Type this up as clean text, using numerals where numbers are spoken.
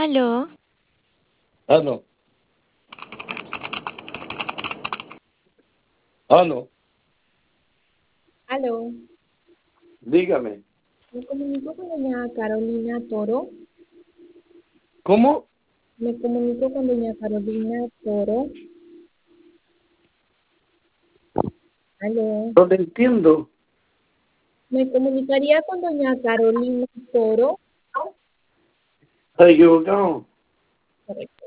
Aló, Aló, aló, Aló, dígame. me comunico con doña Carolina Toro. ¿Cómo? Me comunico con doña Carolina Toro. Aló, No te entiendo. me comunicaría con doña Carolina Toro. Está equivocado. Correcto.